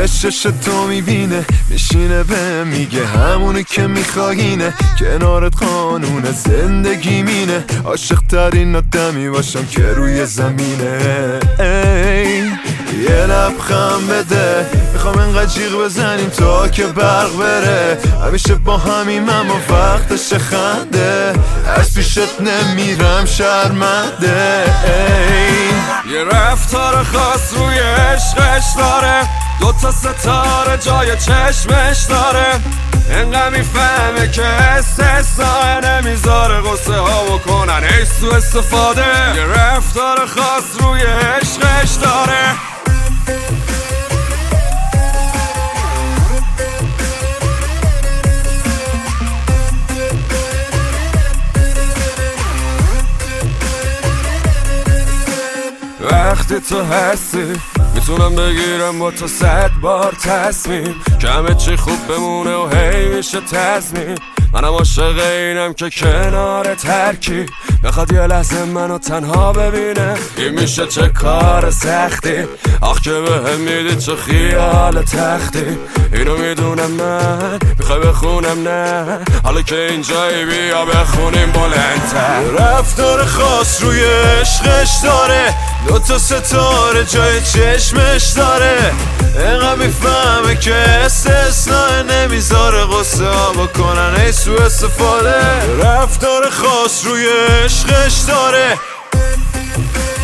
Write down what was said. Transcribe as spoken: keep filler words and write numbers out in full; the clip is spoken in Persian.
چشش تو میبینه، میشینه به میگه همونی که میخواینه، کنارت قانون زندگی مینه، عاشق ترین آدمی باشم که روی زمینه. ای یه لبخند بده، میخوام انقدر جیغ بزنیم تا که برق بره، همیشه با همیم اما وقتش خنده، از پیشت نمیرم شرمنده. ای یه رفتار خاص روی عشقش داره، دوتا ستاره جای چشمش داره، انقدر میفهمه که استثناء نمیذاره غصه ها بکنن ای سو استفاده. یه رفتار خاص روی عشقش داره. وقتی تو هستی میتونم بگیرم با تو صد بار تصمیم که همه چی خوب بمونه و هی میشه تضمین. منم عاشق اینم که کنار ترکی بخواد یه لحظه منو تنها ببینه. این میشه چه کار سختی، آخ که بهم میدی چه خیال تختی. اینو میدونم من میخوای بخونم نه، حالا که اینجایی بیا بخونیم بلندتر. رفتار خاص روی عشقش داره، دوتا ستاره جای چشمش داره، اینقدر میفهمه که استثناء نمیذاره غصه ها بکنن ای سو استفاده. رفتار خاص روی عشقش داره.